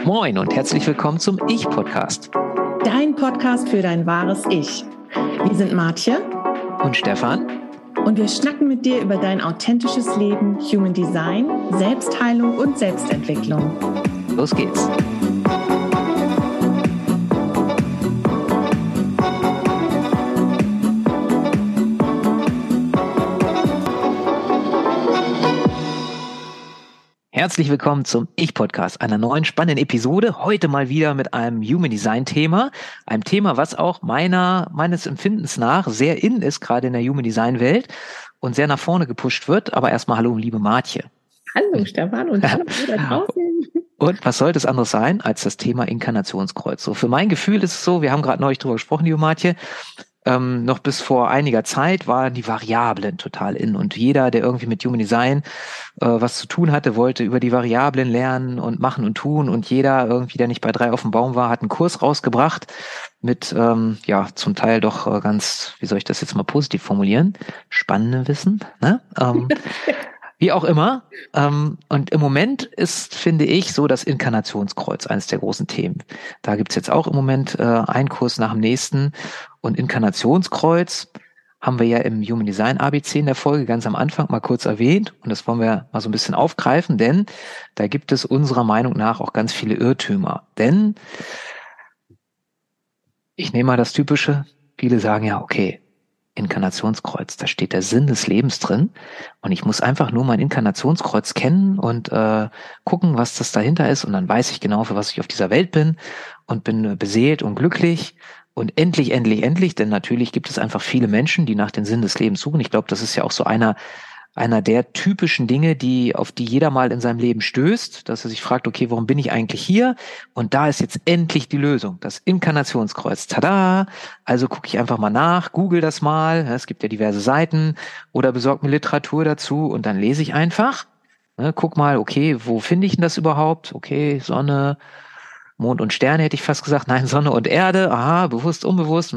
Moin und herzlich willkommen zum Ich-Podcast. Dein Podcast für dein wahres Ich. Wir sind Martje und Stefan und wir schnacken mit dir über dein authentisches Leben, Human Design, Selbstheilung und Selbstentwicklung. Los geht's. Herzlich willkommen zum Ich-Podcast, einer neuen spannenden Episode. Heute mal wieder mit einem Human Design-Thema. Einem Thema, was auch meines Empfindens nach sehr in ist, gerade in der Human Design-Welt und sehr nach vorne gepusht wird. Aber erstmal hallo, liebe Martje. Hallo, Stefan und hallo da draußen. Und was sollte es anderes sein als das Thema Inkarnationskreuz? So, für mein Gefühl ist es so, wir haben gerade neulich drüber gesprochen, liebe Martje, noch bis vor einiger Zeit waren die Variablen total in und jeder, der irgendwie mit Human Design was zu tun hatte, wollte über die Variablen lernen und machen und tun und jeder irgendwie, der nicht bei 3 auf dem Baum war, hat einen Kurs rausgebracht mit zum Teil doch ganz, wie soll ich das jetzt mal positiv formulieren, spannendem Wissen, ne? Wie auch immer. Und im Moment ist, finde ich, so das Inkarnationskreuz eines der großen Themen. Da gibt's jetzt auch im Moment einen Kurs nach dem nächsten. Und Inkarnationskreuz haben wir ja im Human Design ABC in der Folge ganz am Anfang mal kurz erwähnt. Und das wollen wir mal so ein bisschen aufgreifen, denn da gibt es unserer Meinung nach auch ganz viele Irrtümer. Denn ich nehme mal das Typische, viele sagen ja, okay, Inkarnationskreuz, da steht der Sinn des Lebens drin und ich muss einfach nur mein Inkarnationskreuz kennen und gucken, was das dahinter ist und dann weiß ich genau, für was ich auf dieser Welt bin und bin beseelt und glücklich und endlich, denn natürlich gibt es einfach viele Menschen, die nach dem Sinn des Lebens suchen. Ich glaube, das ist ja auch so einer der typischen Dinge, auf die jeder mal in seinem Leben stößt, dass er sich fragt, okay, warum bin ich eigentlich hier? Und da ist jetzt endlich die Lösung, das Inkarnationskreuz. Tada! Also gucke ich einfach mal nach, google das mal, es gibt ja diverse Seiten, oder besorge mir Literatur dazu und dann lese ich einfach. Guck mal, okay, wo finde ich denn das überhaupt? Okay, Sonne, Mond und Sterne hätte ich fast gesagt. Nein, Sonne und Erde, aha, bewusst, unbewusst.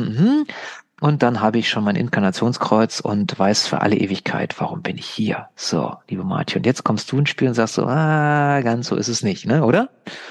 Und dann habe ich schon mein Inkarnationskreuz und weiß für alle Ewigkeit, warum bin ich hier? So, liebe Martje, und jetzt kommst du ins Spiel und sagst so, ganz so ist es nicht, ne, oder?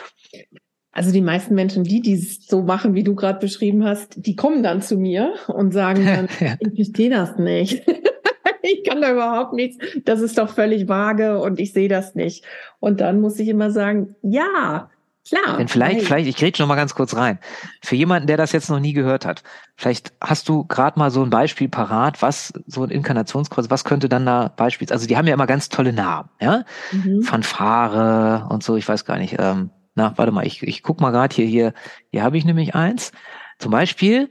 Also die meisten Menschen, die es so machen, wie du gerade beschrieben hast, die kommen dann zu mir und sagen dann, ja. Ich verstehe das nicht. Ich kann da überhaupt nichts. Das ist doch völlig vage und ich sehe das nicht. Und dann muss ich immer sagen, ja, klar. Denn vielleicht, ich grätsche noch mal ganz kurz rein. Für jemanden, der das jetzt noch nie gehört hat, vielleicht hast du gerade mal so ein Beispiel parat, was so ein Inkarnationskreuz, was könnte dann da beispielsweise, also die haben ja immer ganz tolle Namen, ja? Fanfare und so, ich weiß gar nicht, warte mal, ich guck mal gerade hier habe ich nämlich eins, zum Beispiel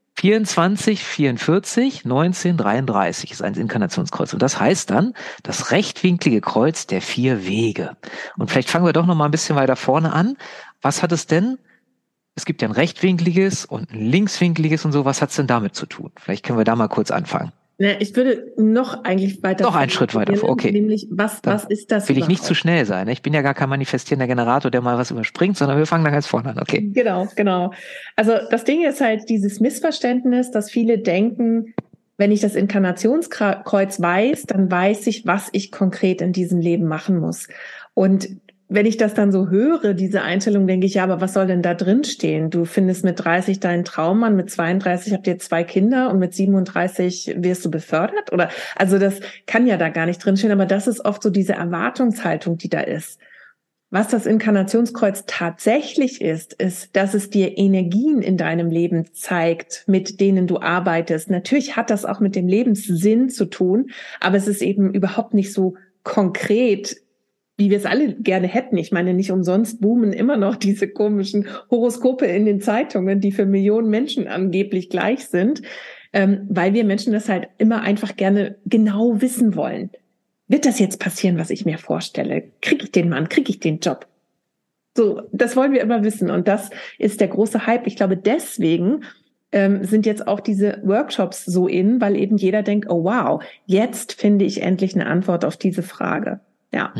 24, 44, 19, 33 ist ein Inkarnationskreuz. Und das heißt dann das rechtwinklige Kreuz der 4 Wege. Und vielleicht fangen wir doch noch mal ein bisschen weiter vorne an. Was hat es denn? Es gibt ja ein rechtwinkliges und ein linkswinkliges und so. Was hat es denn damit zu tun? Vielleicht können wir da mal kurz anfangen. Ich würde noch eigentlich weiter. Noch einen Schritt weiter vor, okay. Nämlich, was ist das? Will ich nicht zu schnell sein. Ich bin ja gar kein manifestierender Generator, der mal was überspringt, sondern wir fangen da ganz vorne an, okay. Genau. Also das Ding ist halt dieses Missverständnis, dass viele denken, wenn ich das Inkarnationskreuz weiß, dann weiß ich, was ich konkret in diesem Leben machen muss. Und wenn ich das dann so höre, diese Einstellung, denke ich, ja, aber was soll denn da drin stehen? Du findest mit 30 deinen Traummann, mit 32 habt ihr 2 Kinder und mit 37 wirst du befördert? Oder, also das kann ja da gar nicht drin stehen, aber das ist oft so diese Erwartungshaltung, die da ist. Was das Inkarnationskreuz tatsächlich ist, dass es dir Energien in deinem Leben zeigt, mit denen du arbeitest. Natürlich hat das auch mit dem Lebenssinn zu tun, aber es ist eben überhaupt nicht so konkret, wie wir es alle gerne hätten. Ich meine, nicht umsonst boomen immer noch diese komischen Horoskope in den Zeitungen, die für Millionen Menschen angeblich gleich sind, weil wir Menschen das halt immer einfach gerne genau wissen wollen. Wird das jetzt passieren, was ich mir vorstelle? Kriege ich den Mann? Kriege ich den Job? So, das wollen wir immer wissen. Und das ist der große Hype. Ich glaube, deswegen sind jetzt auch diese Workshops so in, weil eben jeder denkt, oh wow, jetzt finde ich endlich eine Antwort auf diese Frage. Ja.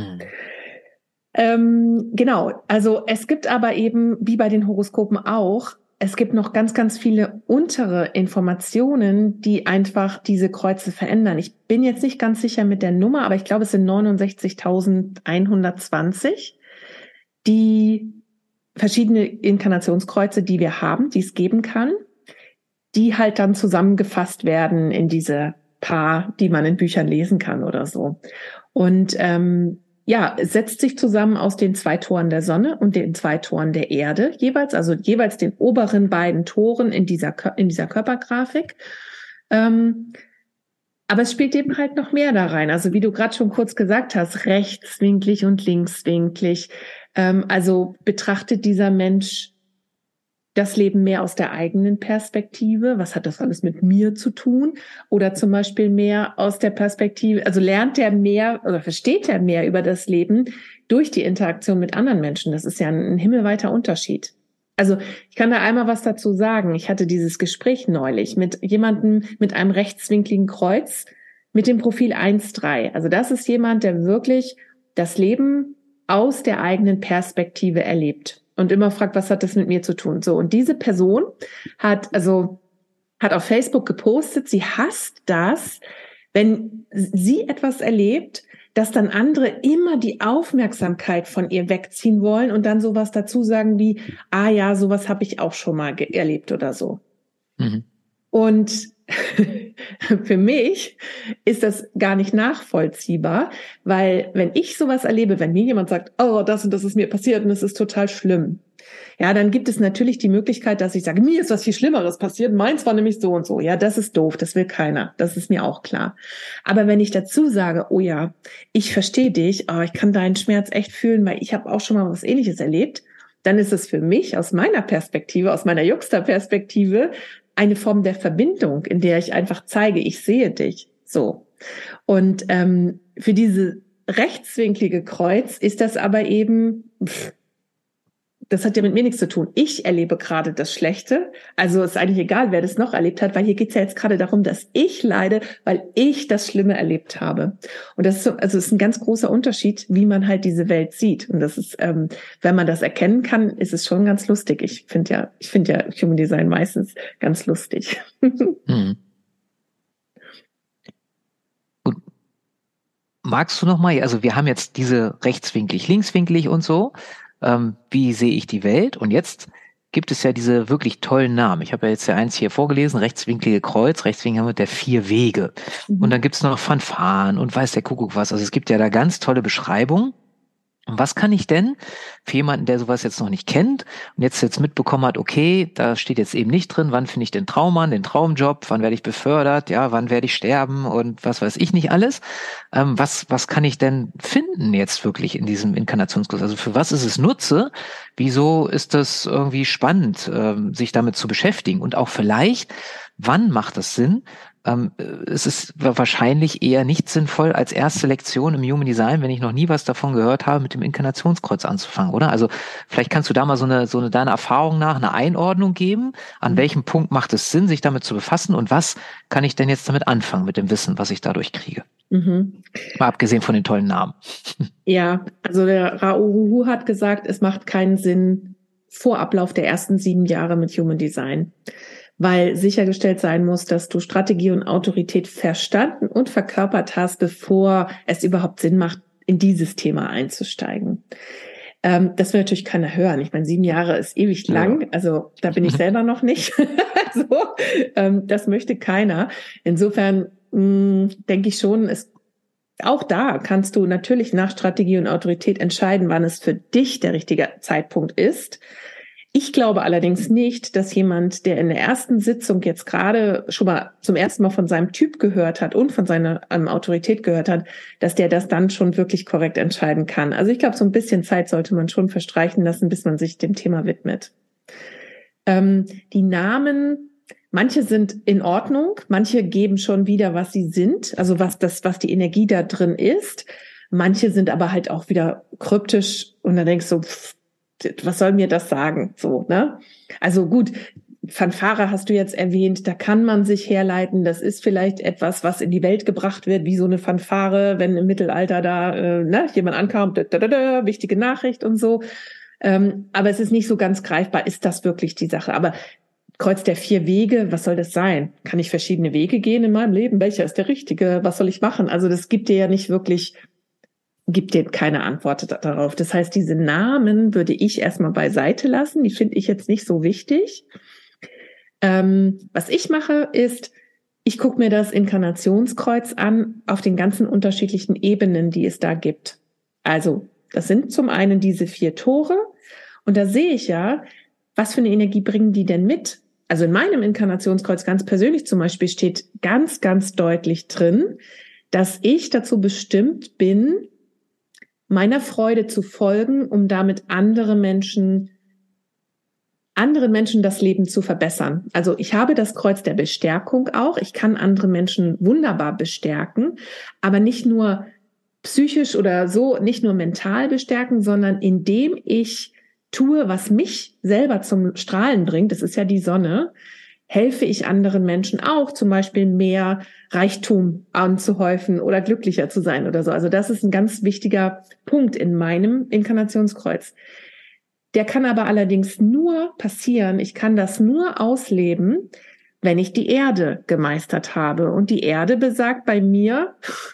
Genau, also es gibt aber eben, wie bei den Horoskopen auch, es gibt noch ganz, ganz viele untere Informationen, die einfach diese Kreuze verändern. Ich bin jetzt nicht ganz sicher mit der Nummer, aber ich glaube, es sind 69.120, die verschiedene Inkarnationskreuze, die wir haben, die es geben kann, die halt dann zusammengefasst werden in diese paar, die man in Büchern lesen kann oder so. Und es setzt sich zusammen aus den 2 Toren der Sonne und den 2 Toren der Erde jeweils, also jeweils den oberen beiden Toren in dieser Körpergrafik. Aber es spielt eben halt noch mehr da rein. Also wie du gerade schon kurz gesagt hast, rechtswinklig und linkswinklig. Also betrachtet dieser Mensch das Leben mehr aus der eigenen Perspektive? Was hat das alles mit mir zu tun? Oder zum Beispiel mehr aus der Perspektive, also lernt er mehr oder versteht er mehr über das Leben durch die Interaktion mit anderen Menschen? Das ist ja ein himmelweiter Unterschied. Also ich kann da einmal was dazu sagen. Ich hatte dieses Gespräch neulich mit jemandem mit einem rechtswinkligen Kreuz mit dem Profil 1-3. Also das ist jemand, der wirklich das Leben aus der eigenen Perspektive erlebt und immer fragt, was hat das mit mir zu tun? So, und diese Person hat auf Facebook gepostet, sie hasst das, wenn sie etwas erlebt, dass dann andere immer die Aufmerksamkeit von ihr wegziehen wollen und dann sowas dazu sagen wie, ja, sowas habe ich auch schon mal erlebt oder so. Mhm. Und für mich ist das gar nicht nachvollziehbar, weil wenn ich sowas erlebe, wenn mir jemand sagt, oh, das und das ist mir passiert und es ist total schlimm, ja, dann gibt es natürlich die Möglichkeit, dass ich sage, mir ist was viel Schlimmeres passiert, meins war nämlich so und so. Ja, das ist doof, das will keiner, das ist mir auch klar. Aber wenn ich dazu sage, oh ja, ich verstehe dich, ich kann deinen Schmerz echt fühlen, weil ich habe auch schon mal was Ähnliches erlebt, dann ist es für mich aus meiner Perspektive, aus meiner Juxta-Perspektive, eine Form der Verbindung, in der ich einfach zeige, ich sehe dich. So. Und für diese rechtswinklige Kreuz ist das aber eben, das hat ja mit mir nichts zu tun. Ich erlebe gerade das Schlechte. Also ist eigentlich egal, wer das noch erlebt hat, weil hier geht es ja jetzt gerade darum, dass ich leide, weil ich das Schlimme erlebt habe. Und das ist so, also ist ein ganz großer Unterschied, wie man halt diese Welt sieht. Und das ist, wenn man das erkennen kann, ist es schon ganz lustig. Ich finde ja Human Design meistens ganz lustig. Hm. Und magst du noch mal, also wir haben jetzt diese rechtswinklig, linkswinklig und so. Wie sehe ich die Welt? Und jetzt gibt es ja diese wirklich tollen Namen. Ich habe ja jetzt ja eins hier vorgelesen, rechtswinklige Kreuz, rechtswinklig haben wir der 4 Wege. Mhm. Und dann gibt es noch Fanfaren und weiß der Kuckuck was. Also es gibt ja da ganz tolle Beschreibungen. Und was kann ich denn für jemanden, der sowas jetzt noch nicht kennt und jetzt mitbekommen hat, okay, da steht jetzt eben nicht drin, wann finde ich den Traummann, den Traumjob, wann werde ich befördert, ja, wann werde ich sterben und was weiß ich nicht alles. Was kann ich denn finden jetzt wirklich in diesem Inkarnationskurs? Also für was ist es Nutze? Wieso ist das irgendwie spannend, sich damit zu beschäftigen? Und auch vielleicht, wann macht es Sinn? Es ist wahrscheinlich eher nicht sinnvoll, als erste Lektion im Human Design, wenn ich noch nie was davon gehört habe, mit dem Inkarnationskreuz anzufangen, oder? Also vielleicht kannst du da mal so eine deiner Erfahrung nach eine Einordnung geben. An welchem Punkt macht es Sinn, sich damit zu befassen und was kann ich denn jetzt damit anfangen, mit dem Wissen, was ich dadurch kriege? Mhm. Mal abgesehen von den tollen Namen. Ja, also der Ra-Uru-Hu hat gesagt, es macht keinen Sinn vor Ablauf der ersten 7 Jahre mit Human Design, weil sichergestellt sein muss, dass du Strategie und Autorität verstanden und verkörpert hast, bevor es überhaupt Sinn macht, in dieses Thema einzusteigen. Das will natürlich keiner hören. Ich meine, 7 Jahre ist ewig lang, also da bin ich selber noch nicht. Das möchte keiner. Insofern denke ich schon, auch da kannst du natürlich nach Strategie und Autorität entscheiden, wann es für dich der richtige Zeitpunkt ist. Ich glaube allerdings nicht, dass jemand, der in der ersten Sitzung jetzt gerade schon mal zum ersten Mal von seinem Typ gehört hat und von seiner Autorität gehört hat, dass der das dann schon wirklich korrekt entscheiden kann. Also ich glaube, so ein bisschen Zeit sollte man schon verstreichen lassen, bis man sich dem Thema widmet. Die Namen, manche sind in Ordnung, manche geben schon wieder, was sie sind, also was die Energie da drin ist. Manche sind aber halt auch wieder kryptisch und dann denkst du, was soll mir das sagen? So, ne? Also gut, Fanfare hast du jetzt erwähnt, da kann man sich herleiten, das ist vielleicht etwas, was in die Welt gebracht wird, wie so eine Fanfare, wenn im Mittelalter da jemand ankam, wichtige Nachricht und so. Aber es ist nicht so ganz greifbar, ist das wirklich die Sache? Aber Kreuz der 4 Wege, was soll das sein? Kann ich verschiedene Wege gehen in meinem Leben? Welcher ist der richtige? Was soll ich machen? Also das gibt dir ja nicht wirklich gibt dir keine Antwort darauf. Das heißt, diese Namen würde ich erstmal beiseite lassen. Die finde ich jetzt nicht so wichtig. Was ich mache, ist, ich gucke mir das Inkarnationskreuz an auf den ganzen unterschiedlichen Ebenen, die es da gibt. Also, das sind zum einen diese 4 Tore. Und da sehe ich ja, was für eine Energie bringen die denn mit? Also in meinem Inkarnationskreuz ganz persönlich zum Beispiel steht ganz, ganz deutlich drin, dass ich dazu bestimmt bin, meiner Freude zu folgen, um damit anderen Menschen das Leben zu verbessern. Also ich habe das Kreuz der Bestärkung auch. Ich kann andere Menschen wunderbar bestärken, aber nicht nur psychisch oder so, nicht nur mental bestärken, sondern indem ich tue, was mich selber zum Strahlen bringt, das ist ja die Sonne, helfe ich anderen Menschen auch, zum Beispiel mehr Reichtum anzuhäufen oder glücklicher zu sein oder so. Also das ist ein ganz wichtiger Punkt in meinem Inkarnationskreuz. Der kann aber allerdings nur passieren, ich kann das nur ausleben, wenn ich die Erde gemeistert habe. Und die Erde besagt bei mir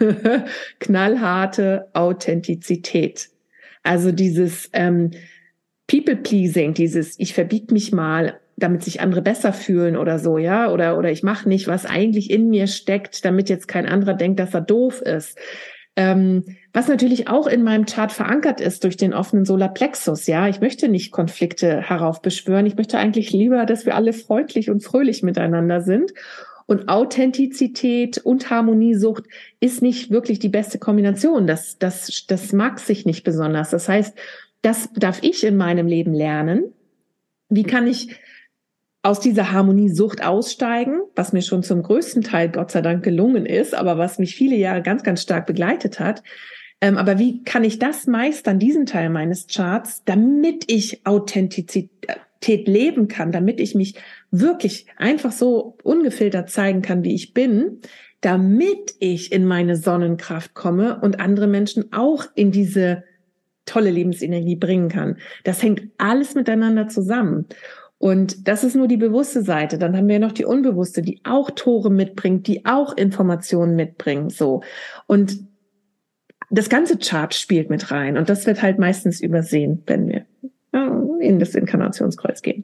knallharte Authentizität. Also dieses People-Pleasing, dieses ich verbieg mich mal, damit sich andere besser fühlen oder so, ja, oder ich mache nicht, was eigentlich in mir steckt, damit jetzt kein anderer denkt, dass er doof ist. Was natürlich auch in meinem Chart verankert ist durch den offenen Solarplexus, ja. Ich möchte nicht Konflikte heraufbeschwören. Ich möchte eigentlich lieber, dass wir alle freundlich und fröhlich miteinander sind. Und Authentizität und Harmoniesucht ist nicht wirklich die beste Kombination. Das mag sich nicht besonders. Das heißt, das darf ich in meinem Leben lernen. Wie kann ich aus dieser Harmoniesucht aussteigen, was mir schon zum größten Teil Gott sei Dank gelungen ist, aber was mich viele Jahre ganz, ganz stark begleitet hat. Aber wie kann ich das meistern, diesen Teil meines Charts, damit ich Authentizität leben kann, damit ich mich wirklich einfach so ungefiltert zeigen kann, wie ich bin, damit ich in meine Sonnenkraft komme und andere Menschen auch in diese tolle Lebensenergie bringen kann. Das hängt alles miteinander zusammen. Und das ist nur die bewusste Seite. Dann haben wir noch die unbewusste, die auch Tore mitbringt, die auch Informationen mitbringt, so. Und das ganze Chart spielt mit rein. Und das wird halt meistens übersehen, wenn wir in das Inkarnationskreuz gehen.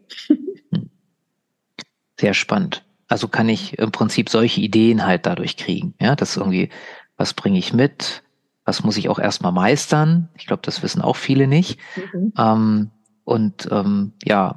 Sehr spannend. Also kann ich im Prinzip solche Ideen halt dadurch kriegen, ja, dass irgendwie, was bringe ich mit? Was muss ich auch erstmal meistern? Ich glaube, das wissen auch viele nicht. Ja,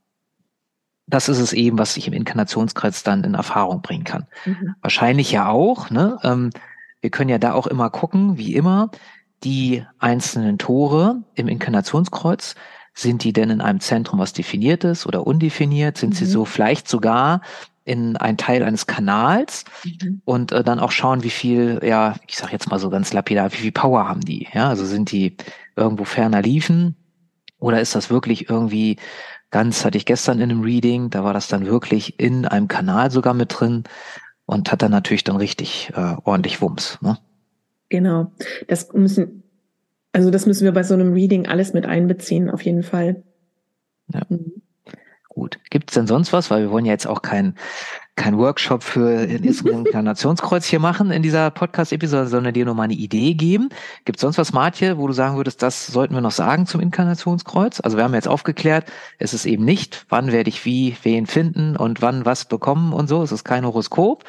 das ist es eben, was ich im Inkarnationskreuz dann in Erfahrung bringen kann. Wahrscheinlich ja auch, ne? Wir können ja da auch immer gucken, wie immer, die einzelnen Tore im Inkarnationskreuz, sind die denn in einem Zentrum, was definiert ist oder undefiniert? Sind sie so vielleicht sogar in ein Teil eines Kanals und dann auch schauen, wie viel, ja, ich sag jetzt mal so ganz lapidar, wie viel Power haben die? Ja, also sind die irgendwo ferner liefen oder ist das wirklich irgendwie hatte ich gestern in einem Reading, da war das dann wirklich in einem Kanal sogar mit drin und hat dann natürlich dann richtig ordentlich Wumms, ne? Genau. Das müssen wir bei so einem Reading alles mit einbeziehen, auf jeden Fall. Ja. Gut. Gibt's denn sonst was? Weil wir wollen ja jetzt auch kein Workshop für das Inkarnationskreuz hier machen in dieser Podcast-Episode, sondern dir nur mal eine Idee geben. Gibt's sonst was, Martje, wo du sagen würdest, das sollten wir noch sagen zum Inkarnationskreuz? Also wir haben jetzt aufgeklärt, es ist eben nicht, wann werde ich wen finden und wann was bekommen und so. Es ist kein Horoskop.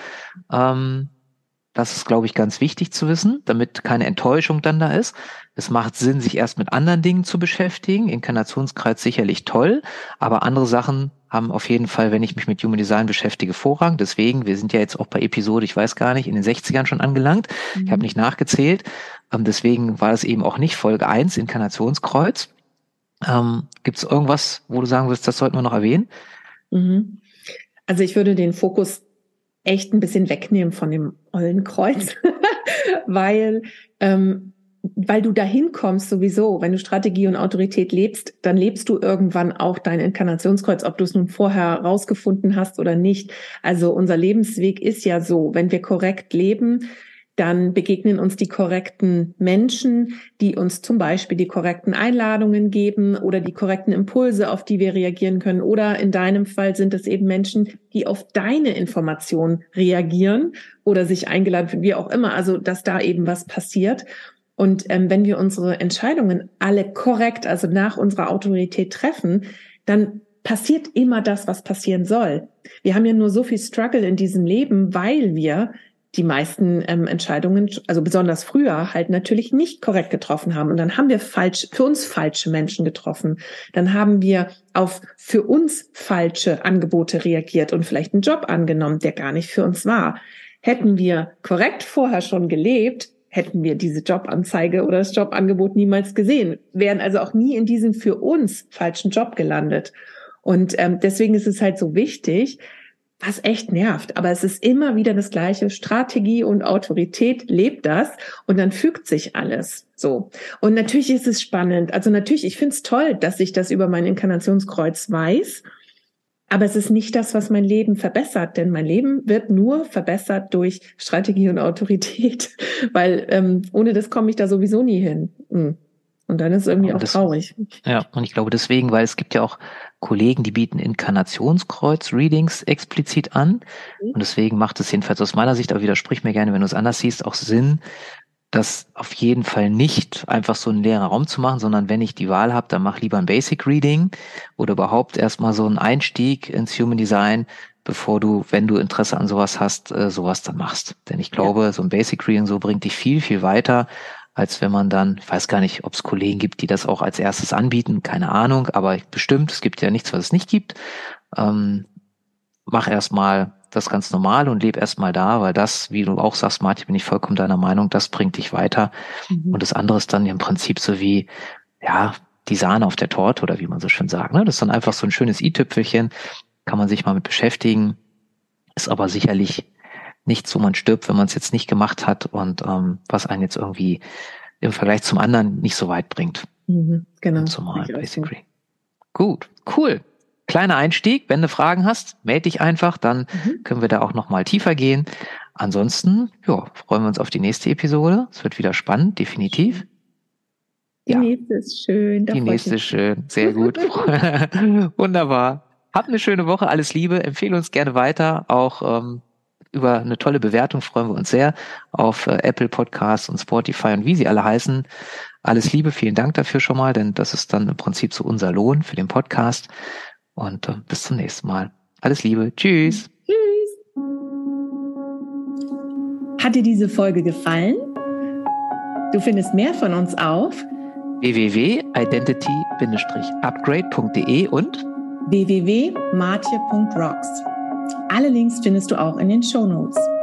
Das ist, glaube ich, ganz wichtig zu wissen, damit keine Enttäuschung dann da ist. Es macht Sinn, sich erst mit anderen Dingen zu beschäftigen. Inkarnationskreuz sicherlich toll, aber andere Sachen haben auf jeden Fall, wenn ich mich mit Human Design beschäftige, Vorrang. Deswegen, wir sind ja jetzt auch bei Episode, ich weiß gar nicht, in den 60ern schon angelangt. Ich habe nicht nachgezählt. Deswegen war es eben auch nicht Folge 1, Inkarnationskreuz. Gibt es irgendwas, wo du sagen würdest, das sollten wir noch erwähnen? Also ich würde den Fokus echt ein bisschen wegnehmen von dem Eulenkreuz, weil du dahin kommst sowieso, wenn du Strategie und Autorität lebst, dann lebst du irgendwann auch dein Inkarnationskreuz, ob du es nun vorher rausgefunden hast oder nicht. Also unser Lebensweg ist ja so, wenn wir korrekt leben, dann begegnen uns die korrekten Menschen, die uns zum Beispiel die korrekten Einladungen geben oder die korrekten Impulse, auf die wir reagieren können. Oder in deinem Fall sind es eben Menschen, die auf deine Information reagieren oder sich eingeladen fühlen, wie auch immer. Also, dass da eben was passiert. Und wenn wir unsere Entscheidungen alle korrekt, also nach unserer Autorität treffen, dann passiert immer das, was passieren soll. Wir haben ja nur so viel Struggle in diesem Leben, weil wir die meisten Entscheidungen, also besonders früher, halt natürlich nicht korrekt getroffen haben. Und dann haben wir für uns falsche Menschen getroffen. Dann haben wir auf für uns falsche Angebote reagiert und vielleicht einen Job angenommen, der gar nicht für uns war. Hätten wir korrekt vorher schon gelebt, hätten wir diese Jobanzeige oder das Jobangebot niemals gesehen, wären also auch nie in diesem für uns falschen Job gelandet. Und deswegen ist es halt so wichtig, was echt nervt, aber es ist immer wieder das Gleiche. Strategie und Autorität lebt das und dann fügt sich alles so. Und natürlich ist es spannend. Also natürlich, ich finde es toll, dass ich das über mein Inkarnationskreuz weiß, aber es ist nicht das, was mein Leben verbessert, denn mein Leben wird nur verbessert durch Strategie und Autorität, weil ohne das komme ich da sowieso nie hin. Und dann ist es irgendwie auch traurig. Ja, und ich glaube deswegen, weil es gibt ja auch Kollegen, die bieten Inkarnationskreuz-Readings explizit an. Und deswegen macht es jedenfalls aus meiner Sicht, aber widersprich mir gerne, wenn du es anders siehst, auch Sinn, das auf jeden Fall nicht einfach so einen leeren Raum zu machen, sondern wenn ich die Wahl habe, dann mach lieber ein Basic Reading oder überhaupt erstmal so einen Einstieg ins Human Design, bevor du, wenn du Interesse an sowas hast, sowas dann machst. Denn ich glaube, so ein Basic Reading so bringt dich viel, viel weiter, als wenn man dann, ich weiß gar nicht, ob es Kollegen gibt, die das auch als erstes anbieten, keine Ahnung, aber bestimmt, es gibt ja nichts, was es nicht gibt. Mach erstmal das ganz normal und leb erstmal da, weil das, wie du auch sagst, Martin, bin ich vollkommen deiner Meinung, das bringt dich weiter. Und das andere ist dann im Prinzip so wie, ja, die Sahne auf der Torte oder wie man so schön sagt, ne? Das ist dann einfach so ein schönes i-Tüpfelchen, kann man sich mal mit beschäftigen, ist aber sicherlich nichts, wo man stirbt, wenn man es jetzt nicht gemacht hat und was einen jetzt irgendwie im Vergleich zum anderen nicht so weit bringt. Genau. Zumal basically. Gut, cool. Kleiner Einstieg. Wenn du Fragen hast, melde dich einfach, dann können wir da auch nochmal tiefer gehen. Ansonsten, ja, freuen wir uns auf die nächste Episode. Es wird wieder spannend, definitiv. Die nächste ist schön. Die nächste ist schön. Sehr gut. Wunderbar. Habt eine schöne Woche. Alles Liebe. Empfehle uns gerne weiter. Auch über eine tolle Bewertung freuen wir uns sehr auf Apple Podcasts und Spotify und wie sie alle heißen. Alles Liebe, vielen Dank dafür schon mal, denn das ist dann im Prinzip so unser Lohn für den Podcast. Und bis zum nächsten Mal. Alles Liebe. Tschüss. Tschüss. Hat dir diese Folge gefallen? Du findest mehr von uns auf www.identity-upgrade.de und www.martje.rocks. Alle Links findest du auch in den Shownotes.